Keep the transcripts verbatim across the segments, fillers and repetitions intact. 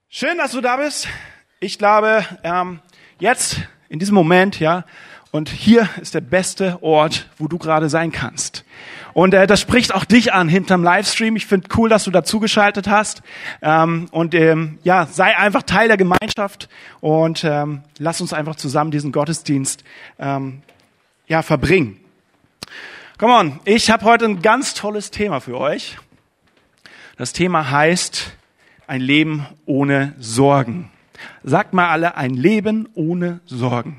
Schön, dass du da bist. Ich glaube, ähm, jetzt, in diesem Moment, ja, und hier ist der beste Ort, wo du gerade sein kannst. Und äh, das spricht auch dich an hinterm Livestream. Ich finde cool, dass du dazugeschaltet hast. Ähm, und ähm, ja, sei einfach Teil der Gemeinschaft und ähm, lass uns einfach zusammen diesen Gottesdienst ähm, ja verbringen. Come on, ich habe heute ein ganz tolles Thema für euch. Das Thema heißt ein Leben ohne Sorgen. Sagt mal alle, ein Leben ohne Sorgen.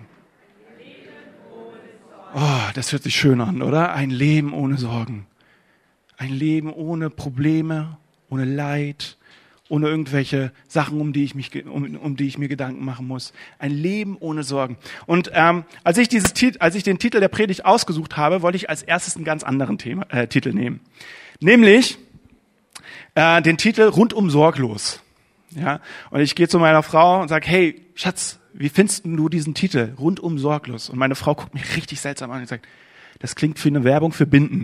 Oh, das hört sich schön an, oder? Ein Leben ohne Sorgen. Ein Leben ohne Probleme, ohne Leid, ohne irgendwelche Sachen, um die ich mich, um, um die ich mir Gedanken machen muss. Ein Leben ohne Sorgen. Und ähm, als ich dieses, als ich den Titel der Predigt ausgesucht habe, wollte ich als erstes einen ganz anderen Thema, äh, Titel nehmen, nämlich äh, den Titel Rundum sorglos. Ja. Und ich gehe zu meiner Frau und sage: Hey, Schatz, wie findest du diesen Titel, rundum sorglos? Und meine Frau guckt mich richtig seltsam an und sagt: Das klingt für eine Werbung für Binden.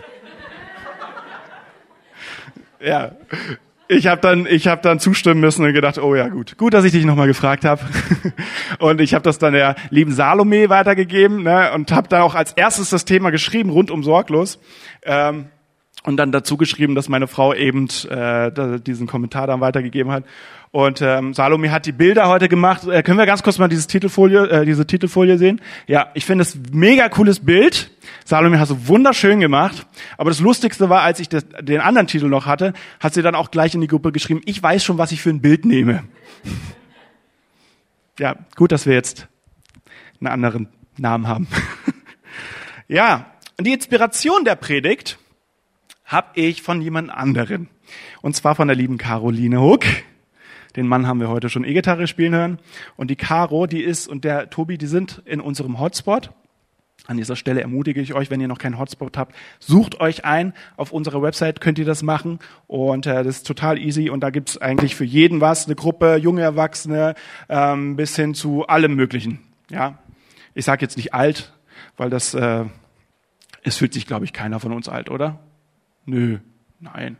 Ja, ich habe dann, ich habe dann zustimmen müssen und gedacht: Oh ja, gut, gut, dass ich dich nochmal gefragt habe. Und ich habe das dann der lieben Salome weitergegeben, ne, und habe dann auch als erstes das Thema geschrieben, rundum sorglos. Ähm, Und dann dazu geschrieben, dass meine Frau eben äh, diesen Kommentar dann weitergegeben hat. Und ähm, Salome hat die Bilder heute gemacht. Äh, können wir ganz kurz mal dieses Titelfolie, äh, diese Titelfolie sehen? Ja, ich finde es mega cooles Bild. Salome hat es wunderschön gemacht. Aber das Lustigste war, als ich das, den anderen Titel noch hatte, hat sie dann auch gleich in die Gruppe geschrieben: Ich weiß schon, was ich für ein Bild nehme. Ja, gut, dass wir jetzt einen anderen Namen haben. Ja, und die Inspiration der Predigt habe ich von jemand anderen. Und zwar von der lieben Caroline Huck. Den Mann haben wir heute schon E-Gitarre spielen hören. Und die Caro, die ist, und der Tobi, die sind in unserem Hotspot. An dieser Stelle ermutige ich euch, wenn ihr noch keinen Hotspot habt, sucht euch ein. Auf unserer Website könnt ihr das machen. Und äh, das ist total easy. Und da gibt's eigentlich für jeden was. Eine Gruppe, junge Erwachsene, ähm, bis hin zu allem Möglichen. Ja, ich sage jetzt nicht alt, weil das, äh, es fühlt sich, glaube ich, keiner von uns alt, oder? Nö, nein.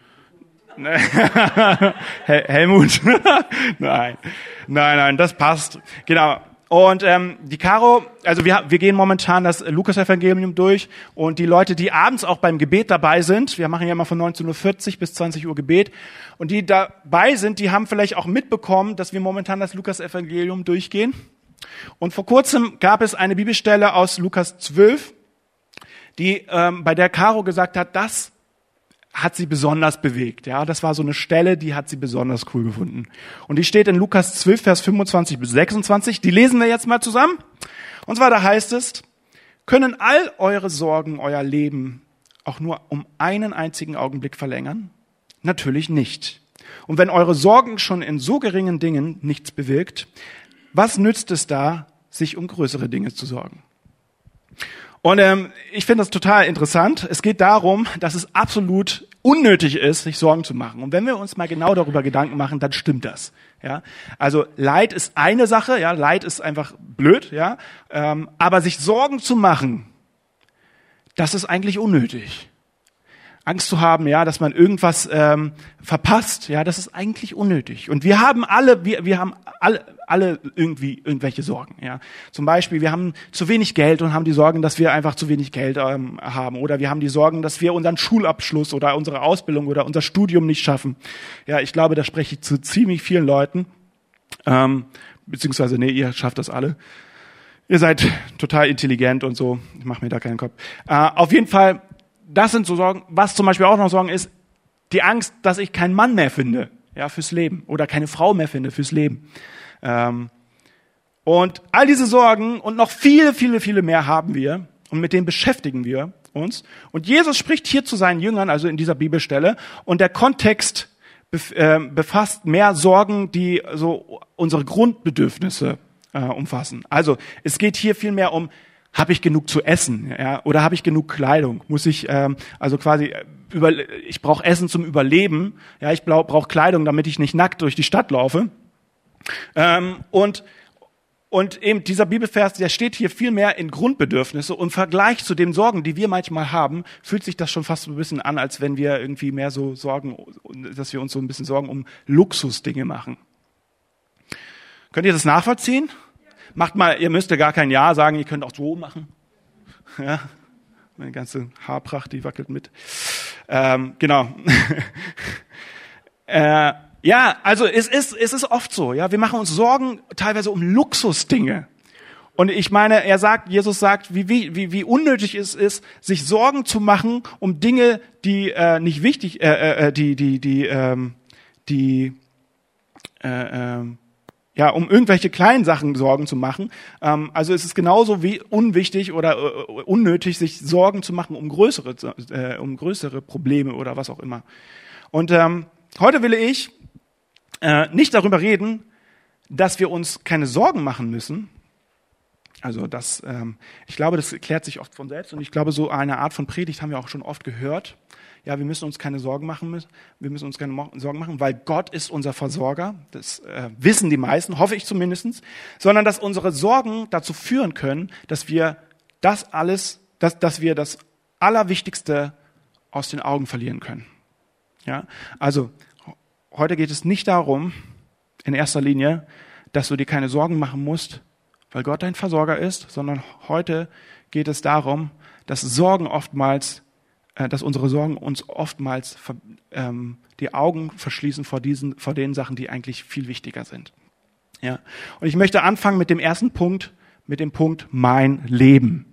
Hel- Helmut? Nein, nein, nein, das passt. Genau. Und ähm, die Caro, also wir, wir gehen momentan das Lukas-Evangelium durch und die Leute, die abends auch beim Gebet dabei sind, wir machen ja immer von neunzehn Uhr vierzig bis zwanzig Uhr Gebet, und die dabei sind, die haben vielleicht auch mitbekommen, dass wir momentan das Lukas-Evangelium durchgehen. Und vor kurzem gab es eine Bibelstelle aus Lukas zwölf, die ähm, bei der Caro gesagt hat, das hat sie besonders bewegt. Ja, das war so eine Stelle, die hat sie besonders cool gefunden. Und die steht in Lukas zwölf, Vers fünfundzwanzig bis sechsundzwanzig. Die lesen wir jetzt mal zusammen. Und zwar, da heißt es: Können all eure Sorgen euer Leben auch nur um einen einzigen Augenblick verlängern? Natürlich nicht. Und wenn eure Sorgen schon in so geringen Dingen nichts bewirkt, was nützt es da, sich um größere Dinge zu sorgen? Und ähm, ich finde das total interessant. Es geht darum, dass es absolut unnötig ist, sich Sorgen zu machen. Und wenn wir uns mal genau darüber Gedanken machen, dann stimmt das. Ja, also Leid ist eine Sache. Ja, Leid ist einfach blöd. Ja, ähm, aber sich Sorgen zu machen, das ist eigentlich unnötig. Angst zu haben, ja, dass man irgendwas ähm, verpasst, ja, das ist eigentlich unnötig. Und wir haben alle, wir, wir haben alle, alle irgendwie irgendwelche Sorgen, ja. Zum Beispiel, wir haben zu wenig Geld und haben die Sorgen, dass wir einfach zu wenig Geld ähm, haben, oder wir haben die Sorgen, dass wir unseren Schulabschluss oder unsere Ausbildung oder unser Studium nicht schaffen. Ja, ich glaube, da spreche ich zu ziemlich vielen Leuten, ähm, beziehungsweise, nee, ihr schafft das alle. Ihr seid total intelligent und so. Ich mache mir da keinen Kopf. Äh, auf jeden Fall. Das sind so Sorgen. Was zum Beispiel auch noch Sorgen ist, die Angst, dass ich keinen Mann mehr finde, ja, fürs Leben, oder keine Frau mehr finde fürs Leben. Ähm, und all diese Sorgen und noch viele, viele, viele mehr haben wir, und mit denen beschäftigen wir uns. Und Jesus spricht hier zu seinen Jüngern, also in dieser Bibelstelle, und der Kontext bef- äh, befasst mehr Sorgen, die so unsere Grundbedürfnisse äh, umfassen. Also es geht hier viel mehr um: Habe ich genug zu essen, ja, oder habe ich genug Kleidung? Muss ich ähm, also quasi über ich brauche Essen zum Überleben, ja, ich brauche Kleidung, damit ich nicht nackt durch die Stadt laufe. Ähm, und und eben dieser Bibelvers, der steht hier viel mehr in Grundbedürfnisse, und im Vergleich zu den Sorgen, die wir manchmal haben, fühlt sich das schon fast ein bisschen an, als wenn wir irgendwie mehr so Sorgen, dass wir uns so ein bisschen Sorgen um Luxusdinge machen. Könnt ihr das nachvollziehen? Macht mal, ihr müsst ja gar kein Ja sagen, ihr könnt auch so machen. Ja, meine ganze Haarpracht, die wackelt mit. Ähm, genau. äh, ja, also es ist, es ist oft so, ja, wir machen uns Sorgen teilweise um Luxusdinge. Und ich meine, er sagt, Jesus sagt, wie, wie, wie unnötig es ist, sich Sorgen zu machen um Dinge, die äh, nicht wichtig, äh, äh, die, die, die, ähm, die, äh, äh, ja, um irgendwelche kleinen Sachen Sorgen zu machen. Ähm, also es ist genauso wie unwichtig oder äh, unnötig, sich Sorgen zu machen um größere, äh, um größere Probleme oder was auch immer. Und ähm, heute will ich äh, nicht darüber reden, dass wir uns keine Sorgen machen müssen. Also das, ähm, ich glaube, das klärt sich oft von selbst und ich glaube, so eine Art von Predigt haben wir auch schon oft gehört. Ja, wir müssen uns keine Sorgen machen müssen. Wir müssen uns keine Mo- Sorgen machen, weil Gott ist unser Versorger. Das äh, wissen die meisten, hoffe ich zumindest. Sondern dass unsere Sorgen dazu führen können, dass wir das alles, dass, dass wir das Allerwichtigste aus den Augen verlieren können. Ja, also heute geht es nicht darum, in erster Linie, dass du dir keine Sorgen machen musst, weil Gott dein Versorger ist, sondern heute geht es darum, dass Sorgen oftmals, äh, dass unsere Sorgen uns oftmals ähm, die Augen verschließen vor diesen, vor den Sachen, die eigentlich viel wichtiger sind. Ja. Und ich möchte anfangen mit dem ersten Punkt, mit dem Punkt mein Leben.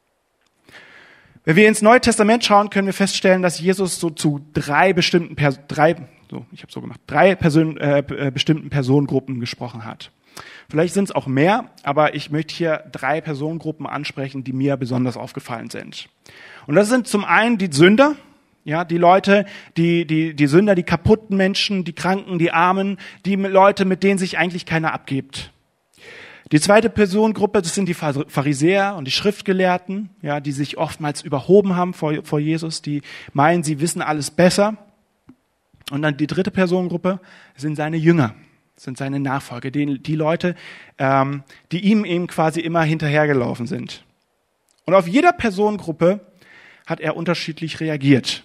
Wenn wir ins Neue Testament schauen, können wir feststellen, dass Jesus so zu drei bestimmten, Pers- drei, so, ich habe so gemacht, drei Person, äh, bestimmten Personengruppen gesprochen hat. Vielleicht sind es auch mehr, aber ich möchte hier drei Personengruppen ansprechen, die mir besonders aufgefallen sind. Und das sind zum einen die Sünder, ja, die Leute, die, die, die Sünder, die kaputten Menschen, die Kranken, die Armen, die Leute, mit denen sich eigentlich keiner abgibt. Die zweite Personengruppe, das sind die Pharisäer und die Schriftgelehrten, ja, die sich oftmals überhoben haben vor, vor Jesus, die meinen, sie wissen alles besser. Und dann die dritte Personengruppe sind seine Jünger. Sind seine Nachfolger, die, die Leute, ähm, die ihm eben quasi immer hinterhergelaufen sind. Und auf jeder Personengruppe hat er unterschiedlich reagiert.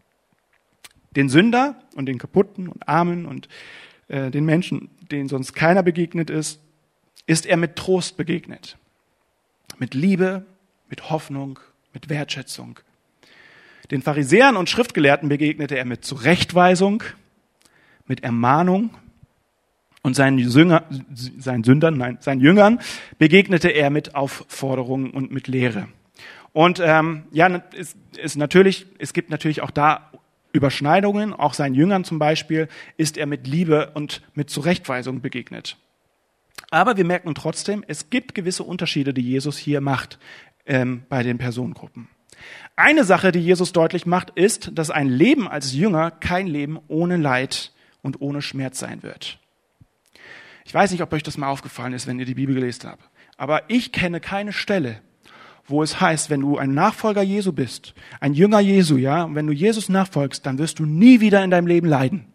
Den Sünder und den Kaputten und Armen und äh, den Menschen, denen sonst keiner begegnet ist, ist er mit Trost begegnet. Mit Liebe, mit Hoffnung, mit Wertschätzung. Den Pharisäern und Schriftgelehrten begegnete er mit Zurechtweisung, mit Ermahnung. Und seinen, Jünger, seinen Sündern, nein, seinen Jüngern begegnete er mit Aufforderungen und mit Lehre. Und ähm, ja, es ist natürlich, es gibt natürlich auch da Überschneidungen. Auch seinen Jüngern zum Beispiel ist er mit Liebe und mit Zurechtweisung begegnet. Aber wir merken trotzdem, es gibt gewisse Unterschiede, die Jesus hier macht ähm, bei den Personengruppen. Eine Sache, die Jesus deutlich macht, ist, dass ein Leben als Jünger kein Leben ohne Leid und ohne Schmerz sein wird. Ich weiß nicht, ob euch das mal aufgefallen ist, wenn ihr die Bibel gelesen habt. Aber ich kenne keine Stelle, wo es heißt, wenn du ein Nachfolger Jesu bist, ein Jünger Jesu, ja, und wenn du Jesus nachfolgst, dann wirst du nie wieder in deinem Leben leiden.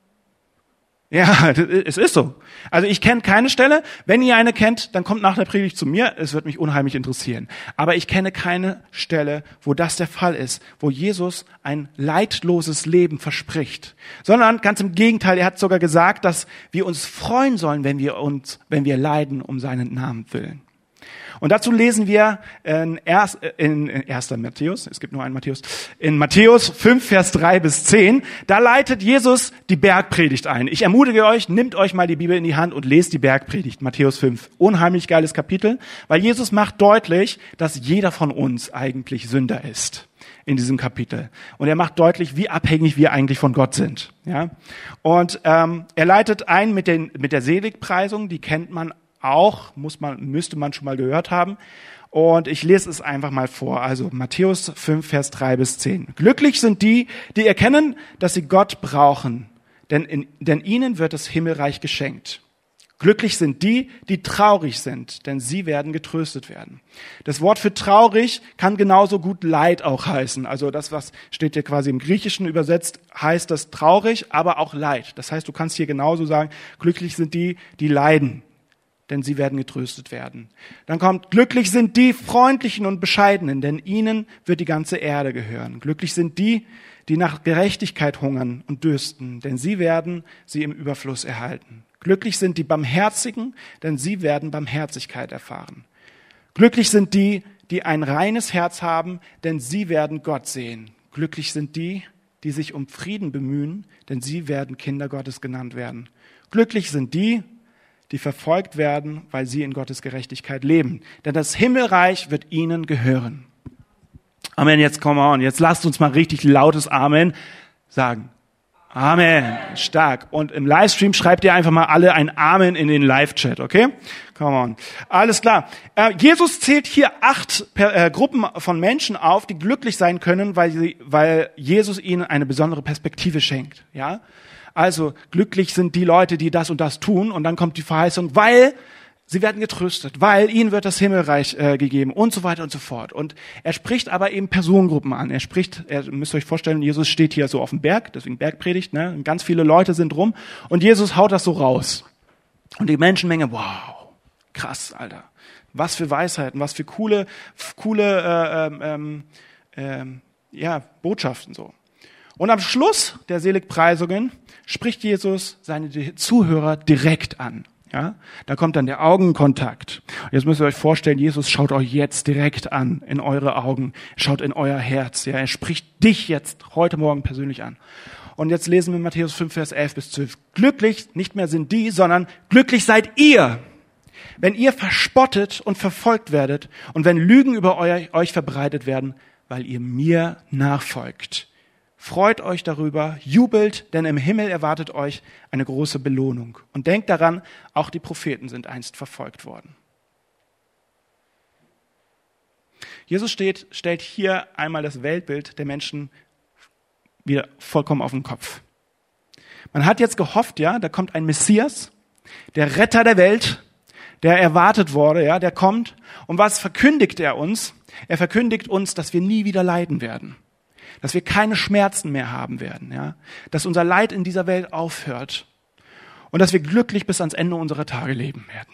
Ja, es ist so. Also ich kenne keine Stelle. Wenn ihr eine kennt, dann kommt nach der Predigt zu mir. Es wird mich unheimlich interessieren. Aber ich kenne keine Stelle, wo das der Fall ist, wo Jesus ein leidloses Leben verspricht. Sondern ganz im Gegenteil, er hat sogar gesagt, dass wir uns freuen sollen, wenn wir uns, wenn wir leiden um seinen Namen willen. Und dazu lesen wir in erster Matthäus, es gibt nur einen Matthäus, in Matthäus fünf, Vers drei bis zehn, da leitet Jesus die Bergpredigt ein. Ich ermutige euch, nehmt euch mal die Bibel in die Hand und lest die Bergpredigt, Matthäus fünf. Unheimlich geiles Kapitel, weil Jesus macht deutlich, dass jeder von uns eigentlich Sünder ist in diesem Kapitel. Und er macht deutlich, wie abhängig wir eigentlich von Gott sind. Ja? Und ähm, er leitet ein mit, den, mit der Seligpreisung, die kennt man auch, muss man, müsste man schon mal gehört haben. Und ich lese es einfach mal vor. Also Matthäus fünf, Vers drei bis zehn. Glücklich sind die, die erkennen, dass sie Gott brauchen, denn, in, denn ihnen wird das Himmelreich geschenkt. Glücklich sind die, die traurig sind, denn sie werden getröstet werden. Das Wort für traurig kann genauso gut Leid auch heißen. Also das, was steht hier quasi im Griechischen übersetzt, heißt das traurig, aber auch Leid. Das heißt, du kannst hier genauso sagen, glücklich sind die, die leiden, denn sie werden getröstet werden. Dann kommt, glücklich sind die Freundlichen und Bescheidenen, denn ihnen wird die ganze Erde gehören. Glücklich sind die, die nach Gerechtigkeit hungern und dürsten, denn sie werden sie im Überfluss erhalten. Glücklich sind die Barmherzigen, denn sie werden Barmherzigkeit erfahren. Glücklich sind die, die ein reines Herz haben, denn sie werden Gott sehen. Glücklich sind die, die sich um Frieden bemühen, denn sie werden Kinder Gottes genannt werden. Glücklich sind die, die verfolgt werden, weil sie in Gottes Gerechtigkeit leben. Denn das Himmelreich wird ihnen gehören. Amen, jetzt come on, jetzt lasst uns mal richtig lautes Amen sagen. Amen, stark. Und im Livestream schreibt ihr einfach mal alle ein Amen in den Live-Chat, okay? Come on. Alles klar. Äh, Jesus zählt hier acht per, äh, Gruppen von Menschen auf, die glücklich sein können, weil, sie, weil Jesus ihnen eine besondere Perspektive schenkt. Ja? Also glücklich sind die Leute, die das und das tun. Und dann kommt die Verheißung, weil sie werden getröstet, weil ihnen wird das Himmelreich äh, gegeben und so weiter und so fort. Und er spricht aber eben Personengruppen an. Er spricht, ihr müsst euch vorstellen, Jesus steht hier so auf dem Berg, deswegen Bergpredigt, ne? Und ganz viele Leute sind rum und Jesus haut das so raus. Und die Menschenmenge, wow, krass, Alter. Was für Weisheiten, was für coole, coole äh, ähm, ähm, ja, Botschaften so. Und am Schluss der Seligpreisungen spricht Jesus seine Zuhörer direkt an. Ja, da kommt dann der Augenkontakt. Und jetzt müsst ihr euch vorstellen, Jesus schaut euch jetzt direkt an, in eure Augen, schaut in euer Herz. Ja, er spricht dich jetzt heute Morgen persönlich an. Und jetzt lesen wir Matthäus fünf, Vers elf bis zwölf. Glücklich nicht mehr sind die, sondern glücklich seid ihr, wenn ihr verspottet und verfolgt werdet und wenn Lügen über euch verbreitet werden, weil ihr mir nachfolgt. Freut euch darüber, jubelt, denn im Himmel erwartet euch eine große Belohnung. Und denkt daran, auch die Propheten sind einst verfolgt worden. Jesus steht, stellt hier einmal das Weltbild der Menschen wieder vollkommen auf den Kopf. Man hat jetzt gehofft, ja, da kommt ein Messias, der Retter der Welt, der erwartet wurde, ja, der kommt. Und was verkündigt er uns? Er verkündigt uns, dass wir nie wieder leiden werden. Dass wir keine Schmerzen mehr haben werden, ja, dass unser Leid in dieser Welt aufhört und dass wir glücklich bis ans Ende unserer Tage leben werden.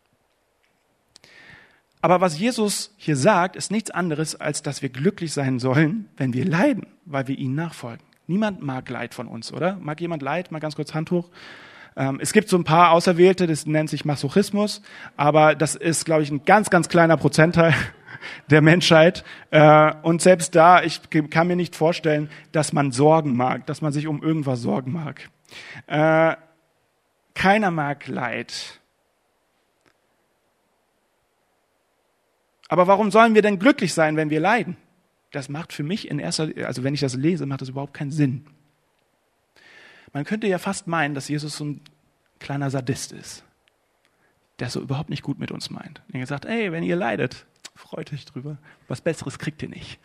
Aber was Jesus hier sagt, ist nichts anderes, als dass wir glücklich sein sollen, wenn wir leiden, weil wir ihm nachfolgen. Niemand mag Leid von uns, oder? Mag jemand Leid? Mal ganz kurz Hand hoch. Ähm, es gibt so ein paar Auserwählte, das nennt sich Masochismus, aber das ist, glaube ich, ein ganz, ganz kleiner Prozentteil der Menschheit. Und selbst da, ich kann mir nicht vorstellen, dass man Sorgen mag, dass man sich um irgendwas sorgen mag. Keiner mag Leid. Aber warum sollen wir denn glücklich sein, wenn wir leiden? Das macht für mich in erster, also wenn ich das lese, macht das überhaupt keinen Sinn. Man könnte ja fast meinen, dass Jesus so ein kleiner Sadist ist, der so überhaupt nicht gut mit uns meint. Er sagt, ey, wenn ihr leidet, freut euch drüber. Was Besseres kriegt ihr nicht.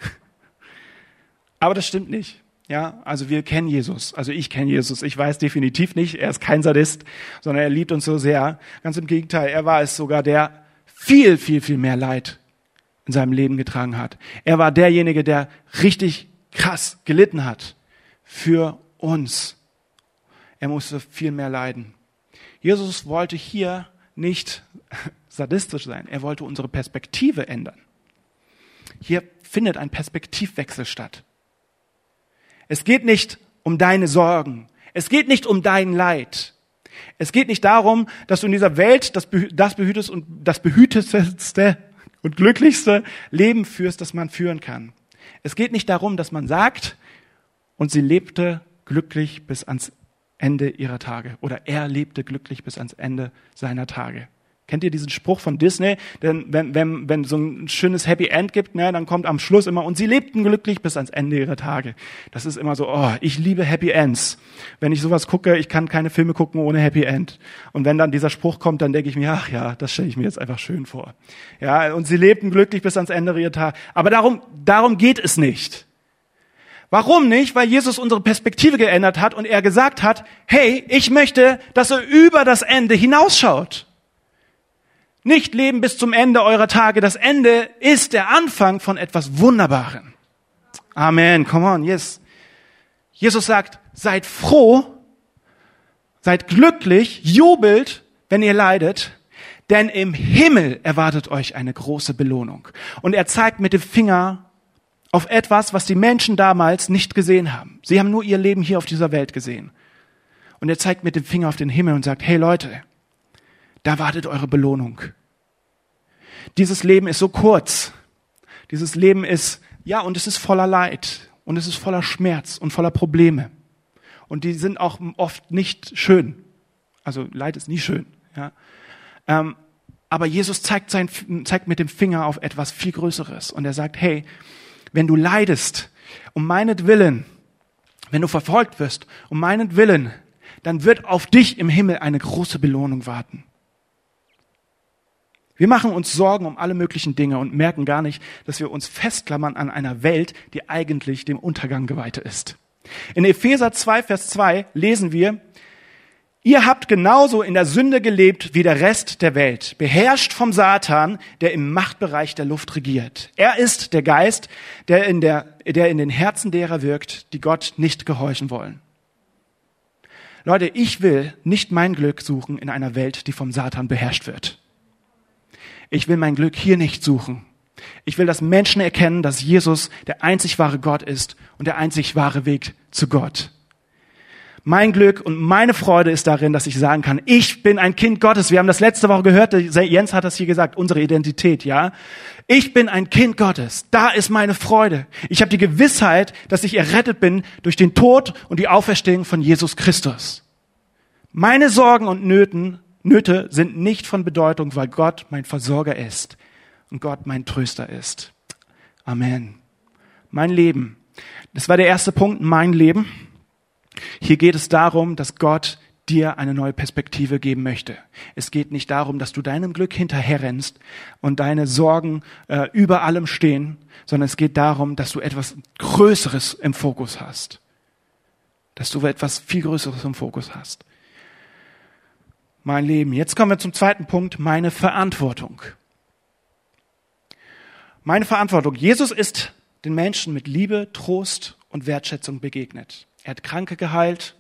Aber das stimmt nicht. Ja, also wir kennen Jesus. Also ich kenne Jesus. Ich weiß definitiv nicht, er ist kein Sadist, sondern er liebt uns so sehr. Ganz im Gegenteil, er war es sogar, der viel, viel, viel mehr Leid in seinem Leben getragen hat. Er war derjenige, der richtig krass gelitten hat für uns. Er musste viel mehr leiden. Jesus wollte hier nicht sadistisch sein. Er wollte unsere Perspektive ändern. Hier findet ein Perspektivwechsel statt. Es geht nicht um deine Sorgen. Es geht nicht um dein Leid. Es geht nicht darum, dass du in dieser Welt das, das behütest und das behütetste und glücklichste Leben führst, das man führen kann. Es geht nicht darum, dass man sagt, und sie lebte glücklich bis ans Ende ihrer Tage. Oder er lebte glücklich bis ans Ende seiner Tage. Kennt ihr diesen Spruch von Disney? Denn wenn, wenn, wenn so ein schönes Happy End gibt, ne, dann kommt am Schluss immer, und sie lebten glücklich bis ans Ende ihrer Tage. Das ist immer so, oh, ich liebe Happy Ends. Wenn ich sowas gucke, ich kann keine Filme gucken ohne Happy End. Und wenn dann dieser Spruch kommt, dann denke ich mir, ach ja, das stelle ich mir jetzt einfach schön vor. Ja, und sie lebten glücklich bis ans Ende ihrer Tage. Aber darum, darum geht es nicht. Warum nicht? Weil Jesus unsere Perspektive geändert hat und er gesagt hat, hey, ich möchte, dass er über das Ende hinausschaut. Nicht leben bis zum Ende eurer Tage. Das Ende ist der Anfang von etwas Wunderbarem. Amen. Come on, yes. Jesus sagt, seid froh, seid glücklich, jubelt, wenn ihr leidet, denn im Himmel erwartet euch eine große Belohnung. Und er zeigt mit dem Finger auf etwas, was die Menschen damals nicht gesehen haben. Sie haben nur ihr Leben hier auf dieser Welt gesehen. Und er zeigt mit dem Finger auf den Himmel und sagt, hey Leute, da wartet eure Belohnung. Dieses Leben ist so kurz. Dieses Leben ist, ja, und es ist voller Leid. Und es ist voller Schmerz und voller Probleme. Und die sind auch oft nicht schön. Also Leid ist nie schön. Ja. Ähm, aber Jesus zeigt, sein, zeigt mit dem Finger auf etwas viel Größeres. Und er sagt, hey, wenn du leidest, um meinetwillen, wenn du verfolgt wirst, um meinetwillen, dann wird auf dich im Himmel eine große Belohnung warten. Wir machen uns Sorgen um alle möglichen Dinge und merken gar nicht, dass wir uns festklammern an einer Welt, die eigentlich dem Untergang geweiht ist. In Epheser zwei, Vers zwei lesen wir, ihr habt genauso in der Sünde gelebt wie der Rest der Welt, beherrscht vom Satan, der im Machtbereich der Luft regiert. Er ist der Geist, der in, der, der in den Herzen derer wirkt, die Gott nicht gehorchen wollen. Leute, ich will nicht mein Glück suchen in einer Welt, die vom Satan beherrscht wird. Ich will mein Glück hier nicht suchen. Ich will, dass Menschen erkennen, dass Jesus der einzig wahre Gott ist und der einzig wahre Weg zu Gott. Mein Glück und meine Freude ist darin, dass ich sagen kann, ich bin ein Kind Gottes. Wir haben das letzte Woche gehört, Jens hat das hier gesagt, unsere Identität, ja. Ich bin ein Kind Gottes. Da ist meine Freude. Ich habe die Gewissheit, dass ich errettet bin durch den Tod und die Auferstehung von Jesus Christus. Meine Sorgen und Nöten, Nöte sind nicht von Bedeutung, weil Gott mein Versorger ist und Gott mein Tröster ist. Amen. Mein Leben. Das war der erste Punkt, mein Leben. Hier geht es darum, dass Gott dir eine neue Perspektive geben möchte. Es geht nicht darum, dass du deinem Glück hinterherrennst und deine Sorgen äh, über allem stehen, sondern es geht darum, dass du etwas Größeres im Fokus hast. Dass du etwas viel Größeres im Fokus hast. Mein Leben. Jetzt kommen wir zum zweiten Punkt, meine Verantwortung. Meine Verantwortung. Jesus ist den Menschen mit Liebe, Trost und Wertschätzung begegnet. Er hat Kranke geheilt.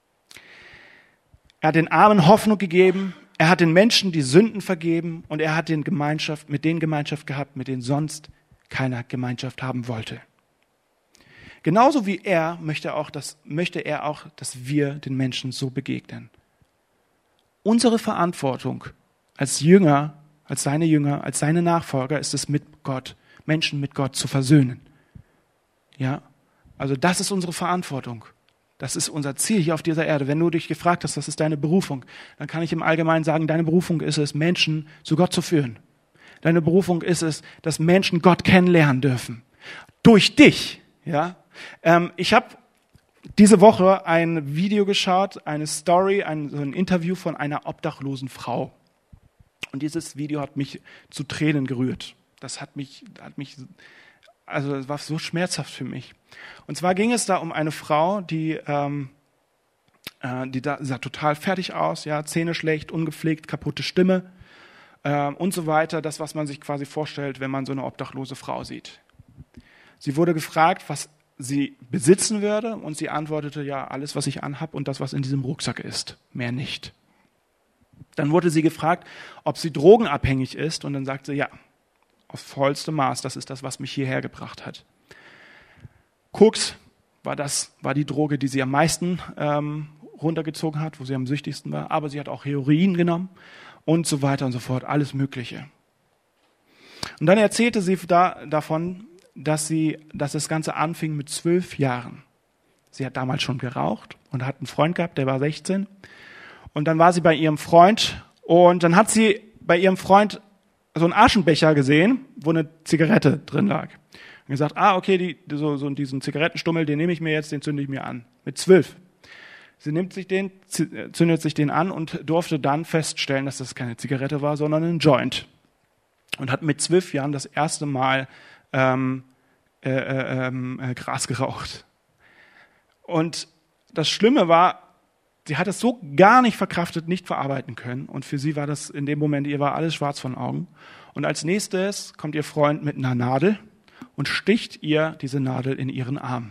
Er hat den Armen Hoffnung gegeben. Er hat den Menschen die Sünden vergeben und er hat den Gemeinschaft, mit denen Gemeinschaft gehabt, mit denen sonst keiner Gemeinschaft haben wollte. Genauso wie er möchte, auch das, möchte er auch, dass wir den Menschen so begegnen. Unsere Verantwortung als Jünger, als seine Jünger, als seine Nachfolger ist es, mit Gott, Menschen mit Gott zu versöhnen. Ja, also das ist unsere Verantwortung. Das ist unser Ziel hier auf dieser Erde. Wenn du dich gefragt hast, was ist deine Berufung, dann kann ich im Allgemeinen sagen, deine Berufung ist es, Menschen zu Gott zu führen. Deine Berufung ist es, dass Menschen Gott kennenlernen dürfen. Durch dich. Ja, ähm, ich habe diese Woche ein Video geschaut, eine Story, ein, so ein Interview von einer obdachlosen Frau. Und dieses Video hat mich zu Tränen gerührt. Das hat mich, hat mich, also es war so schmerzhaft für mich. Und zwar ging es da um eine Frau, die, ähm, äh, die da, sah total fertig aus, ja, Zähne schlecht, ungepflegt, kaputte Stimme äh, und so weiter. Das, was man sich quasi vorstellt, wenn man so eine obdachlose Frau sieht. Sie wurde gefragt, was sie besitzen würde, und sie antwortete, ja, alles, was ich anhab und das, was in diesem Rucksack ist, mehr nicht. Dann wurde sie gefragt, ob sie drogenabhängig ist, und dann sagte sie, ja, auf vollstem Maß, das ist das, was mich hierher gebracht hat. Koks war das, war die Droge, die sie am meisten ähm, runtergezogen hat, wo sie am süchtigsten war, aber sie hat auch Heroin genommen und so weiter und so fort, alles Mögliche. Und dann erzählte sie da, davon, dass sie, dass das Ganze anfing mit zwölf Jahren. Sie hat damals schon geraucht und hat einen Freund gehabt, der war sechzehn. Und dann war sie bei ihrem Freund und dann hat sie bei ihrem Freund so einen Aschenbecher gesehen, wo eine Zigarette drin lag. Und gesagt, ah, okay, die, so, so diesen Zigarettenstummel, den nehme ich mir jetzt, den zünde ich mir an. Mit zwölf. Sie nimmt sich den, zündet sich den an und durfte dann feststellen, dass das keine Zigarette war, sondern ein Joint. Und hat mit zwölf Jahren das erste Mal Ähm, äh, äh, äh, Gras geraucht. Und das Schlimme war, sie hat es so gar nicht verkraftet, nicht verarbeiten können. Und für sie war das in dem Moment, ihr war alles schwarz von Augen. Und als nächstes kommt ihr Freund mit einer Nadel und sticht ihr diese Nadel in ihren Arm.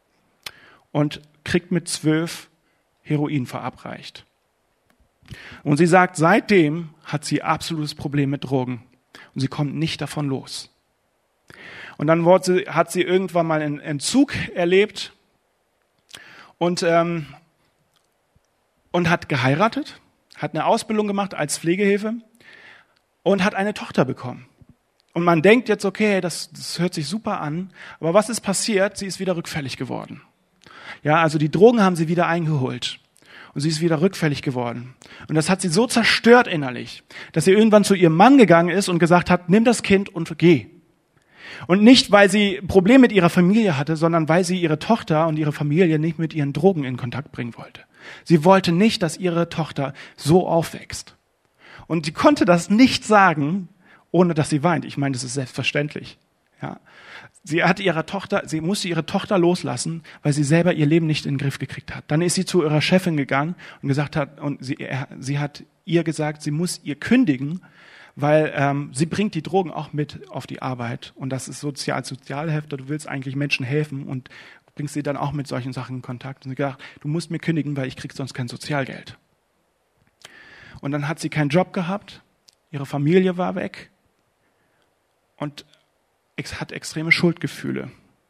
Und kriegt mit zwölf Heroin verabreicht. Und sie sagt, seitdem hat sie absolutes Problem mit Drogen. Und sie kommt nicht davon los. Und dann wurde sie, hat sie irgendwann mal einen Entzug erlebt und, ähm, und hat geheiratet, hat eine Ausbildung gemacht als Pflegehilfe und hat eine Tochter bekommen. Und man denkt jetzt, okay, das, das hört sich super an, aber was ist passiert? Sie ist wieder rückfällig geworden. Ja, also die Drogen haben sie wieder eingeholt. Und sie ist wieder rückfällig geworden. Und das hat sie so zerstört innerlich, dass sie irgendwann zu ihrem Mann gegangen ist und gesagt hat, nimm das Kind und geh. Und nicht, weil sie Probleme mit ihrer Familie hatte, sondern weil sie ihre Tochter und ihre Familie nicht mit ihren Drogen in Kontakt bringen wollte. Sie wollte nicht, dass ihre Tochter so aufwächst. Und sie konnte das nicht sagen, ohne dass sie weint. Ich meine, das ist selbstverständlich. Ja. Sie hat ihre Tochter, sie musste ihre Tochter loslassen, weil sie selber ihr Leben nicht in den Griff gekriegt hat. Dann ist sie zu ihrer Chefin gegangen und gesagt hat, und sie, er, sie hat ihr gesagt, sie muss ihr kündigen, weil ähm, sie bringt die Drogen auch mit auf die Arbeit. Und das ist sozial, Sozialhilfe, du willst eigentlich Menschen helfen und bringst sie dann auch mit solchen Sachen in Kontakt. Und sie hat gesagt, du musst mir kündigen, weil ich krieg sonst kein Sozialgeld. Und dann hat sie keinen Job gehabt, ihre Familie war weg und hat extreme Schuldgefühle.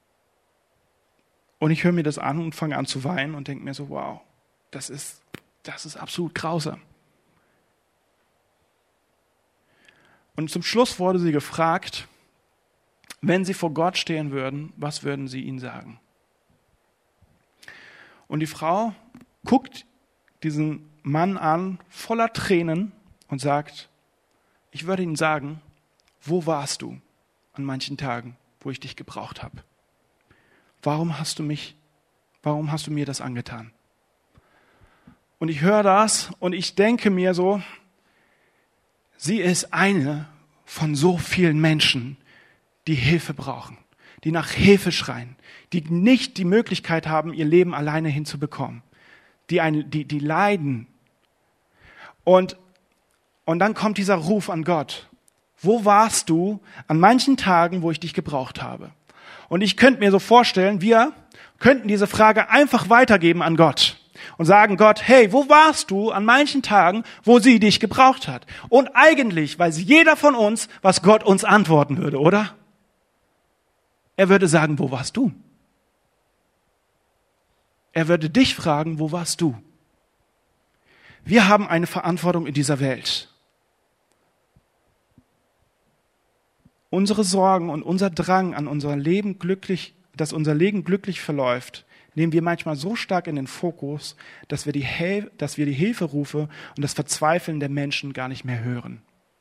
Und ich höre mir das an und fange an zu weinen und denke mir so, wow, das ist, das ist absolut grausam. Und zum Schluss wurde sie gefragt, wenn sie vor Gott stehen würden, was würden sie ihm sagen? Und die Frau guckt diesen Mann an, voller Tränen und sagt, ich würde ihm sagen, wo warst du an manchen Tagen, wo ich dich gebraucht habe? Warum hast du mich, warum hast du mir das angetan? Und ich höre das und ich denke mir so, sie ist eine von so vielen Menschen, die Hilfe brauchen, die nach Hilfe schreien, die nicht die Möglichkeit haben, ihr Leben alleine hinzubekommen, die, ein, die, die leiden. Und, und dann kommt dieser Ruf an Gott. Wo warst du an manchen Tagen, wo ich dich gebraucht habe? Und ich könnte mir so vorstellen, wir könnten diese Frage einfach weitergeben an Gott und sagen, Gott, hey, wo warst du an manchen Tagen, wo sie dich gebraucht hat? Und eigentlich weiß jeder von uns, was Gott uns antworten würde, oder? Er würde sagen, wo warst du? Er würde dich fragen, wo warst du? Wir haben eine Verantwortung in dieser Welt. Unsere Sorgen und unser Drang an unser Leben glücklich, dass unser Leben glücklich verläuft, nehmen wir manchmal so stark in den Fokus, dass wir die, Hel- dass wir die Hilferufe und das Verzweifeln der Menschen gar nicht mehr hören.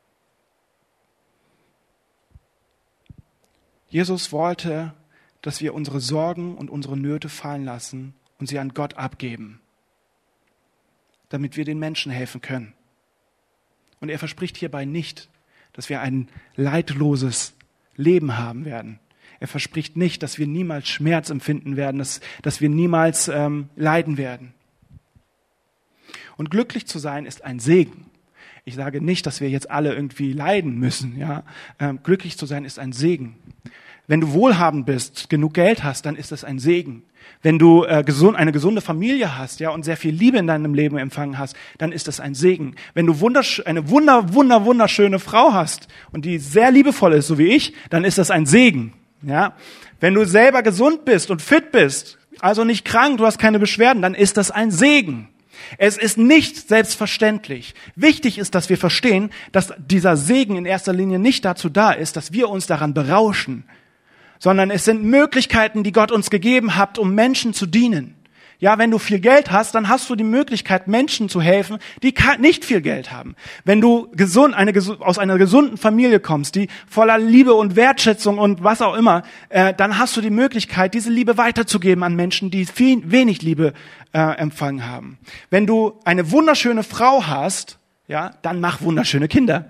Jesus wollte, dass wir unsere Sorgen und unsere Nöte fallen lassen und sie an Gott abgeben, damit wir den Menschen helfen können. Und er verspricht hierbei nicht, dass wir ein leidloses Leben haben werden. Er verspricht nicht, dass wir niemals Schmerz empfinden werden, dass, dass wir niemals ähm, leiden werden. Und glücklich zu sein ist ein Segen. Ich sage nicht, dass wir jetzt alle irgendwie leiden müssen. Ja? Ähm, glücklich zu sein ist ein Segen. Wenn du wohlhabend bist, genug Geld hast, dann ist das ein Segen. Wenn du äh, gesund, eine gesunde Familie hast, ja, und sehr viel Liebe in deinem Leben empfangen hast, dann ist das ein Segen. Wenn du wundersch- eine wunder, wunder, wunderschöne Frau hast und die sehr liebevoll ist, so wie ich, dann ist das ein Segen. Ja, wenn du selber gesund bist und fit bist, also nicht krank, du hast keine Beschwerden, dann ist das ein Segen. Es ist nicht selbstverständlich. Wichtig ist, dass wir verstehen, dass dieser Segen in erster Linie nicht dazu da ist, dass wir uns daran berauschen, sondern es sind Möglichkeiten, die Gott uns gegeben hat, um Menschen zu dienen. Ja, wenn du viel Geld hast, dann hast du die Möglichkeit, Menschen zu helfen, die nicht viel Geld haben. Wenn du gesund, eine, aus einer gesunden Familie kommst, die voller Liebe und Wertschätzung und was auch immer, äh, dann hast du die Möglichkeit, diese Liebe weiterzugeben an Menschen, die viel, wenig Liebe äh, empfangen haben. Wenn du eine wunderschöne Frau hast, ja, dann mach wunderschöne Kinder.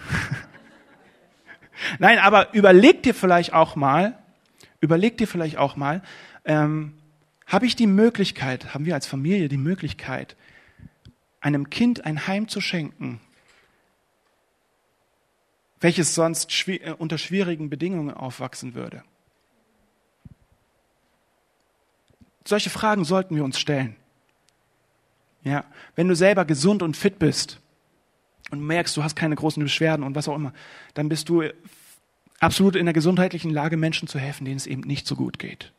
Nein, aber überleg dir vielleicht auch mal, überleg dir vielleicht auch mal, ähm, habe ich die Möglichkeit, haben wir als Familie die Möglichkeit, einem Kind ein Heim zu schenken, welches sonst schwi- unter schwierigen Bedingungen aufwachsen würde? Solche Fragen sollten wir uns stellen. Ja, wenn du selber gesund und fit bist und merkst, du hast keine großen Beschwerden und was auch immer, dann bist du absolut in der gesundheitlichen Lage, Menschen zu helfen, denen es eben nicht so gut geht.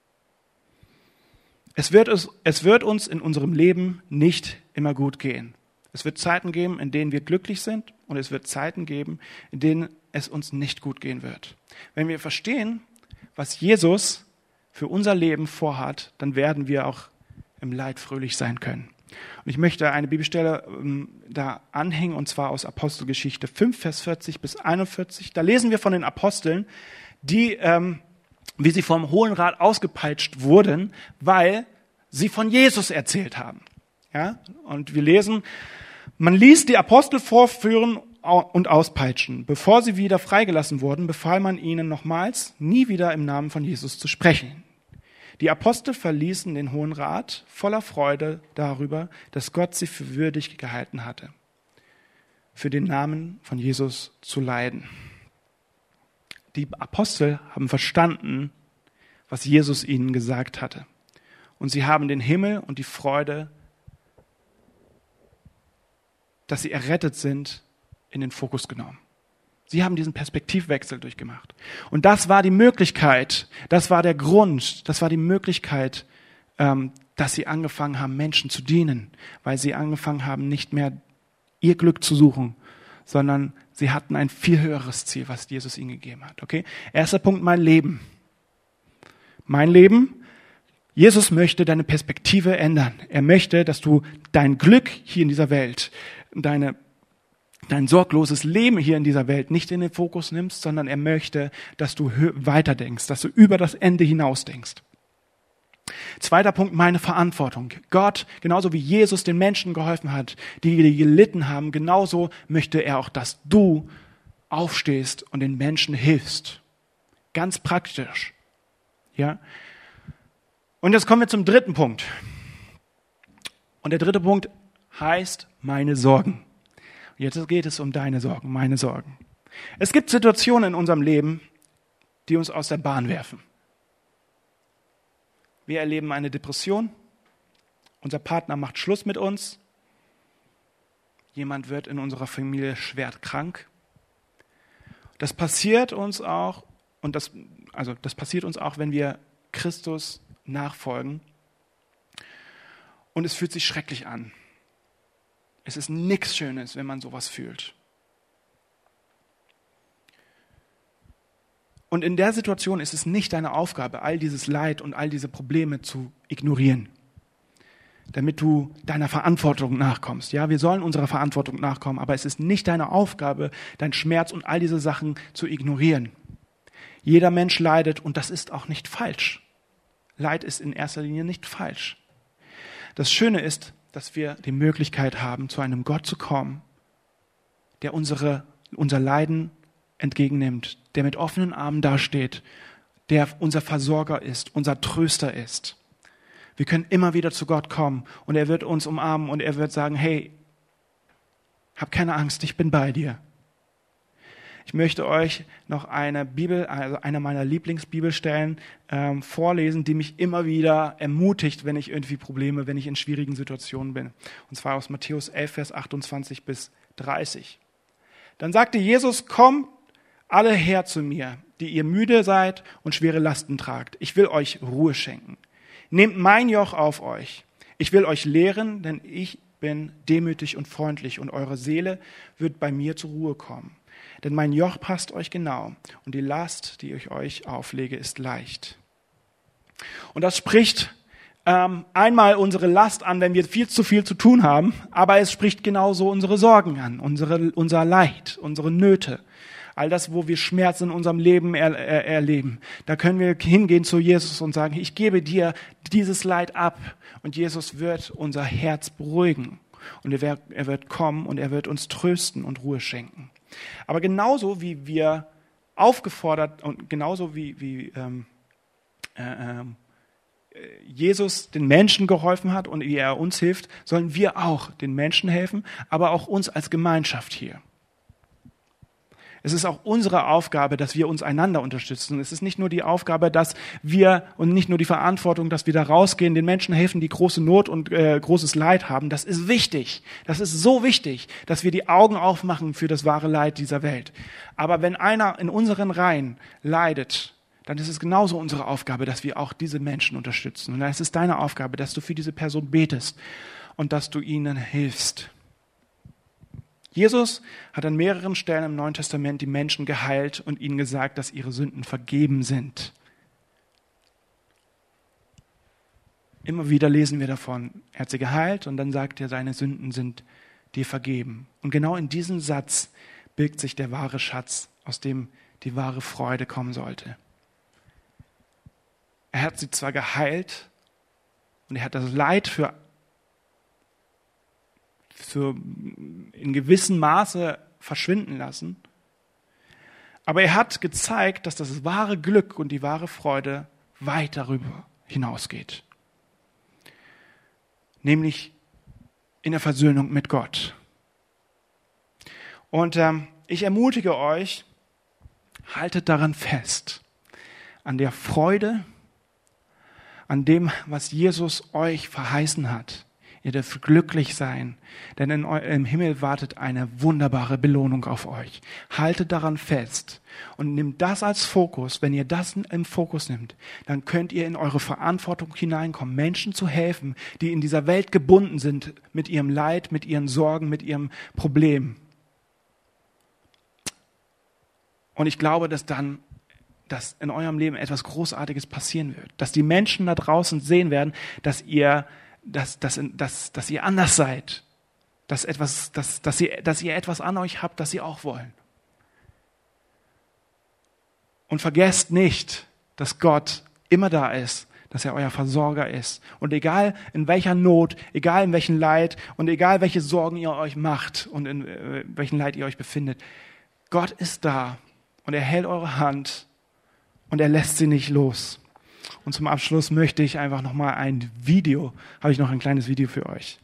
Es wird, es, es wird uns in unserem Leben nicht immer gut gehen. Es wird Zeiten geben, in denen wir glücklich sind, und es wird Zeiten geben, in denen es uns nicht gut gehen wird. Wenn wir verstehen, was Jesus für unser Leben vorhat, dann werden wir auch im Leid fröhlich sein können. Und ich möchte eine Bibelstelle ähm, da anhängen, und zwar aus Apostelgeschichte fünf, Vers vierzig bis einundvierzig. Da lesen wir von den Aposteln, die, ähm, wie sie vom Hohen Rat ausgepeitscht wurden, weil sie von Jesus erzählt haben. Ja? Und wir lesen, man ließ die Apostel vorführen und auspeitschen. Bevor sie wieder freigelassen wurden, befahl man ihnen nochmals, nie wieder im Namen von Jesus zu sprechen. Die Apostel verließen den Hohen Rat voller Freude darüber, dass Gott sie für würdig gehalten hatte, für den Namen von Jesus zu leiden. Die Apostel haben verstanden, was Jesus ihnen gesagt hatte. Und sie haben den Himmel und die Freude, dass sie errettet sind, in den Fokus genommen. Sie haben diesen Perspektivwechsel durchgemacht. Und das war die Möglichkeit, das war der Grund, das war die Möglichkeit, ähm, dass sie angefangen haben, Menschen zu dienen, weil sie angefangen haben, nicht mehr ihr Glück zu suchen, sondern sie hatten ein viel höheres Ziel, was Jesus ihnen gegeben hat. Okay? Erster Punkt, mein Leben. Mein Leben. Jesus möchte deine Perspektive ändern. Er möchte, dass du dein Glück hier in dieser Welt, deine dein sorgloses Leben hier in dieser Welt nicht in den Fokus nimmst, sondern er möchte, dass du weiterdenkst, dass du über das Ende hinaus denkst. Zweiter Punkt, meine Verantwortung. Gott, genauso wie Jesus den Menschen geholfen hat, die, die gelitten haben, genauso möchte er auch, dass du aufstehst und den Menschen hilfst. Ganz praktisch. Ja? Und jetzt kommen wir zum dritten Punkt. Und der dritte Punkt heißt meine Sorgen. Jetzt geht es um deine Sorgen, meine Sorgen. Es gibt Situationen in unserem Leben, die uns aus der Bahn werfen. Wir erleben eine Depression, unser Partner macht Schluss mit uns, jemand wird in unserer Familie schwer krank. Das passiert uns auch, und das, also das passiert uns auch, wenn wir Christus nachfolgen. Und es fühlt sich schrecklich an. Es ist nichts Schönes, wenn man sowas fühlt. Und in der Situation ist es nicht deine Aufgabe, all dieses Leid und all diese Probleme zu ignorieren, damit du deiner Verantwortung nachkommst. Ja, wir sollen unserer Verantwortung nachkommen, aber es ist nicht deine Aufgabe, deinen Schmerz und all diese Sachen zu ignorieren. Jeder Mensch leidet, und das ist auch nicht falsch. Leid ist in erster Linie nicht falsch. Das Schöne ist, dass wir die Möglichkeit haben, zu einem Gott zu kommen, der unsere, unser Leiden entgegennimmt, der mit offenen Armen dasteht, der unser Versorger ist, unser Tröster ist. Wir können immer wieder zu Gott kommen, und er wird uns umarmen, und er wird sagen, hey, hab keine Angst, ich bin bei dir. Ich möchte euch noch eine Bibel, also eine meiner Lieblingsbibelstellen ähm, vorlesen, die mich immer wieder ermutigt, wenn ich irgendwie Probleme, wenn ich in schwierigen Situationen bin. Und zwar aus Matthäus elf, Vers achtundzwanzig bis dreißig. Dann sagte Jesus, kommt alle her zu mir, die ihr müde seid und schwere Lasten tragt. Ich will euch Ruhe schenken. Nehmt mein Joch auf euch. Ich will euch lehren, denn ich bin demütig und freundlich, und eure Seele wird bei mir zur Ruhe kommen. Denn mein Joch passt euch genau, und die Last, die ich euch auflege, ist leicht. Und das spricht ähm, einmal unsere Last an, wenn wir viel zu viel zu tun haben, aber es spricht genauso unsere Sorgen an, unsere, unser Leid, unsere Nöte, all das, wo wir Schmerz in unserem Leben er, er, erleben. Da können wir hingehen zu Jesus und sagen, ich gebe dir dieses Leid ab, und Jesus wird unser Herz beruhigen, und er wird, er wird kommen und er wird uns trösten und Ruhe schenken. Aber genauso wie wir aufgefordert und genauso wie, wie ähm, äh, äh, Jesus den Menschen geholfen hat und wie er uns hilft, sollen wir auch den Menschen helfen, aber auch uns als Gemeinschaft hier. Es ist auch unsere Aufgabe, dass wir uns einander unterstützen. Es ist nicht nur die Aufgabe, dass wir und nicht nur die Verantwortung, dass wir da rausgehen, den Menschen helfen, die große Not und äh, großes Leid haben. Das ist wichtig. Das ist so wichtig, dass wir die Augen aufmachen für das wahre Leid dieser Welt. Aber wenn einer in unseren Reihen leidet, dann ist es genauso unsere Aufgabe, dass wir auch diese Menschen unterstützen. Und dann ist es deine Aufgabe, dass du für diese Person betest und dass du ihnen hilfst. Jesus hat an mehreren Stellen im Neuen Testament die Menschen geheilt und ihnen gesagt, dass ihre Sünden vergeben sind. Immer wieder lesen wir davon, er hat sie geheilt und dann sagt er, seine Sünden sind dir vergeben. Und genau in diesem Satz birgt sich der wahre Schatz, aus dem die wahre Freude kommen sollte. Er hat sie zwar geheilt und er hat das Leid für für in gewissem Maße verschwinden lassen. Aber er hat gezeigt, dass das wahre Glück und die wahre Freude weit darüber hinausgeht. Nämlich in der Versöhnung mit Gott. Und ähm, ich ermutige euch, haltet daran fest, an der Freude, an dem, was Jesus euch verheißen hat. Ihr dürft glücklich sein, denn in eu- im Himmel wartet eine wunderbare Belohnung auf euch. Haltet daran fest und nehmt das als Fokus. Wenn ihr das im Fokus nimmt, dann könnt ihr in eure Verantwortung hineinkommen, Menschen zu helfen, die in dieser Welt gebunden sind mit ihrem Leid, mit ihren Sorgen, mit ihrem Problem. Und ich glaube, dass dann dass in eurem Leben etwas Großartiges passieren wird. Dass die Menschen da draußen sehen werden, dass ihr Dass, dass, dass, dass ihr anders seid, dass, etwas, dass, dass, ihr, dass ihr etwas an euch habt, das sie auch wollen. Und vergesst nicht, dass Gott immer da ist, dass er euer Versorger ist. Und egal in welcher Not, egal in welchem Leid und egal welche Sorgen ihr euch macht und in äh, welchem Leid ihr euch befindet, Gott ist da und er hält eure Hand und er lässt sie nicht los. Und zum Abschluss möchte ich einfach nochmal ein Video, habe ich noch ein kleines Video für euch.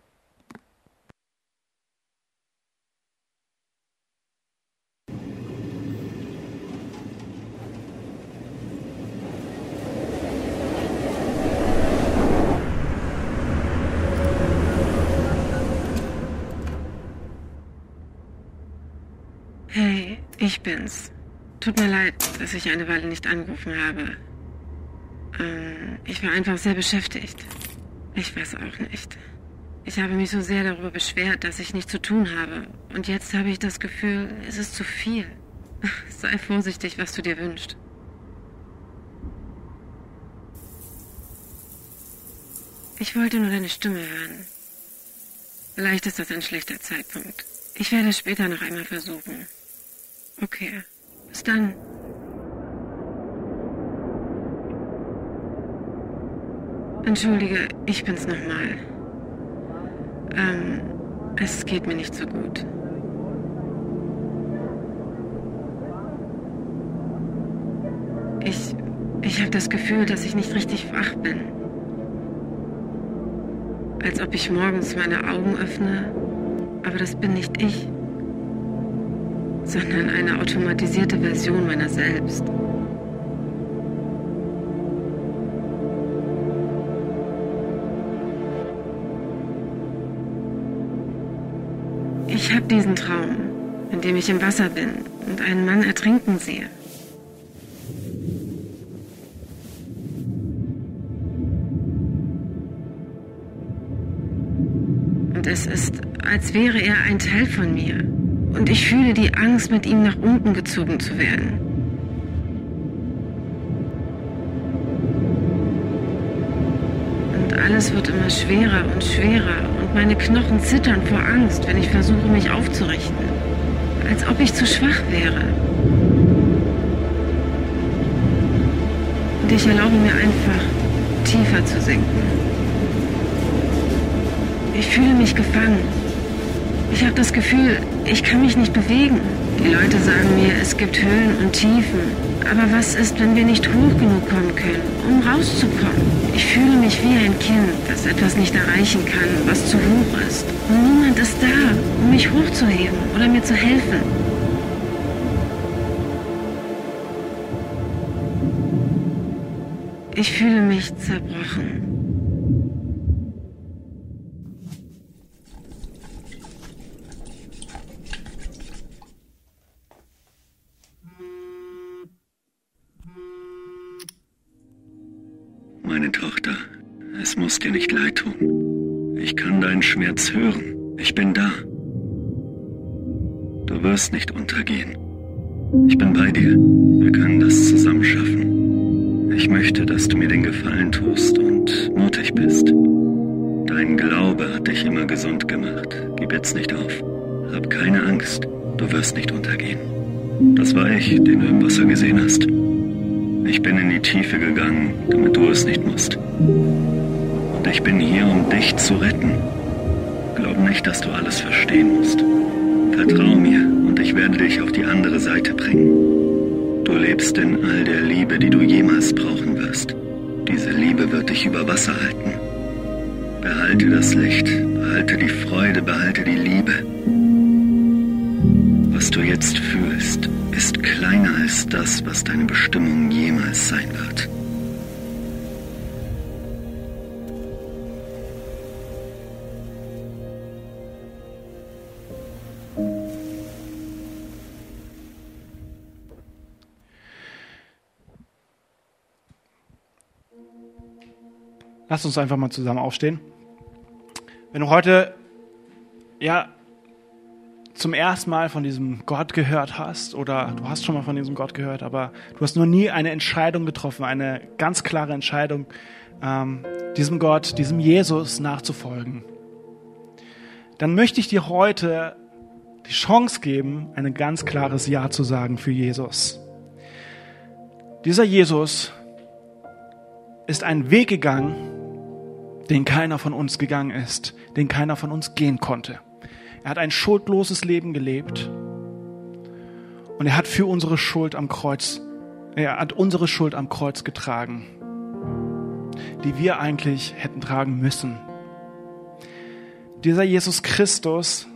Hey, ich bin's. Tut mir leid, dass ich eine Weile nicht angerufen habe. Ähm, ich war einfach sehr beschäftigt. Ich weiß auch nicht. Ich habe mich so sehr darüber beschwert, dass ich nichts zu tun habe. Und jetzt habe ich das Gefühl, es ist zu viel. Sei vorsichtig, was du dir wünschst. Ich wollte nur deine Stimme hören. Vielleicht ist das ein schlechter Zeitpunkt. Ich werde es später noch einmal versuchen. Okay, bis dann. Entschuldige, ich bin's nochmal. Ähm, es geht mir nicht so gut. Ich, ich habe das Gefühl, dass ich nicht richtig wach bin. Als ob ich morgens meine Augen öffne, aber das bin nicht ich, sondern eine automatisierte Version meiner selbst. Ich habe diesen Traum, in dem ich im Wasser bin und einen Mann ertrinken sehe. Und es ist, als wäre er ein Teil von mir. Und ich fühle die Angst, mit ihm nach unten gezogen zu werden. Und alles wird immer schwerer und schwerer und meine Knochen zittern vor Angst, wenn ich versuche, mich aufzurichten. Als ob ich zu schwach wäre. Und ich erlaube mir einfach, tiefer zu sinken. Ich fühle mich gefangen. Ich habe das Gefühl, ich kann mich nicht bewegen. Die Leute sagen mir, es gibt Höhen und Tiefen. Aber was ist, wenn wir nicht hoch genug kommen können, um rauszukommen? Ich fühle mich wie ein Kind, das etwas nicht erreichen kann, was zu hoch ist. Und niemand ist da, um mich hochzuheben oder mir zu helfen. Ich fühle mich zerbrochen. Meine Tochter, es muss dir nicht leid tun. Ich kann deinen Schmerz hören. Ich bin da. Du wirst nicht untergehen. Ich bin bei dir. Wir können das zusammen schaffen. Ich möchte, dass du mir den Gefallen tust und mutig bist. Dein Glaube hat dich immer gesund gemacht. Gib jetzt nicht auf. Hab keine Angst. Du wirst nicht untergehen. Das war ich, den du im Wasser gesehen hast. Ich bin in die Tiefe gegangen, damit du es nicht musst. Und ich bin hier, um dich zu retten. Glaub nicht, dass du alles verstehen musst. Vertrau mir und ich werde dich auf die andere Seite bringen. Du lebst in all der Liebe, die du jemals brauchen wirst. Diese Liebe wird dich über Wasser halten. Behalte das Licht, behalte die Freude, behalte die Liebe. Was du jetzt fühlst, ist kleiner als das, was deine Bestimmung jemals sein wird. Lass uns einfach mal zusammen aufstehen. Wenn du heute ja zum ersten Mal von diesem Gott gehört hast oder du hast schon mal von diesem Gott gehört, aber du hast noch nie eine Entscheidung getroffen, eine ganz klare Entscheidung, ähm, diesem Gott, diesem Jesus nachzufolgen, dann möchte ich dir heute die Chance geben, ein ganz klares Ja zu sagen für Jesus. Dieser Jesus ist einen Weg gegangen, den keiner von uns gegangen ist, den keiner von uns gehen konnte. Er hat ein schuldloses Leben gelebt und er hat für unsere Schuld am Kreuz, er hat unsere Schuld am Kreuz getragen, die wir eigentlich hätten tragen müssen. Dieser Jesus Christus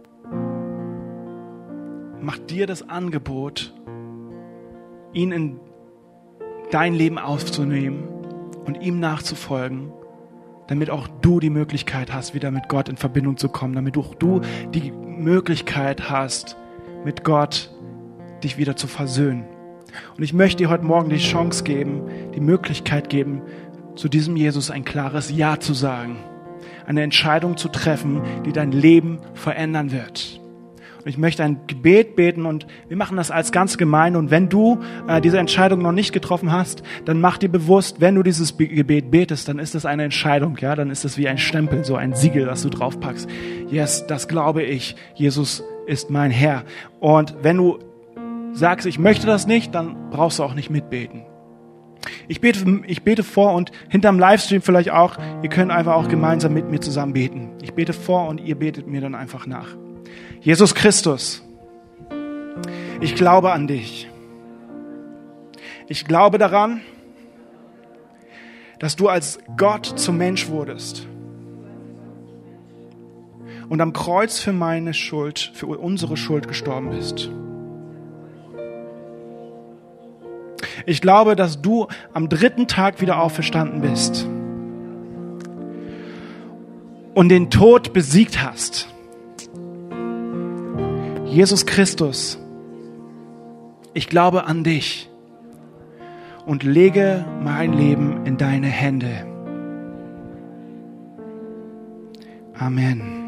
macht dir das Angebot, ihn in dein Leben aufzunehmen und ihm nachzufolgen, damit auch du die Möglichkeit hast, wieder mit Gott in Verbindung zu kommen, damit auch du die Möglichkeit hast, mit Gott dich wieder zu versöhnen. Und ich möchte dir heute Morgen die Chance geben, die Möglichkeit geben, zu diesem Jesus ein klares Ja zu sagen, eine Entscheidung zu treffen, die dein Leben verändern wird. Und ich möchte ein Gebet beten und wir machen das als ganze Gemeinde. Und wenn du äh, diese Entscheidung noch nicht getroffen hast, dann mach dir bewusst, wenn du dieses Be- Gebet betest, dann ist das eine Entscheidung. Ja, dann ist das wie ein Stempel, so ein Siegel, das du draufpackst. Yes, das glaube ich. Jesus ist mein Herr. Und wenn du sagst, ich möchte das nicht, dann brauchst du auch nicht mitbeten. Ich bete, ich bete vor und hinterm Livestream vielleicht auch. Ihr könnt einfach auch gemeinsam mit mir zusammen beten. Ich bete vor und ihr betet mir dann einfach nach. Jesus Christus, ich glaube an dich. Ich glaube daran, dass du als Gott zum Mensch wurdest und am Kreuz für meine Schuld, für unsere Schuld gestorben bist. Ich glaube, dass du am dritten Tag wieder auferstanden bist und den Tod besiegt hast. Jesus Christus, ich glaube an dich und lege mein Leben in deine Hände. Amen.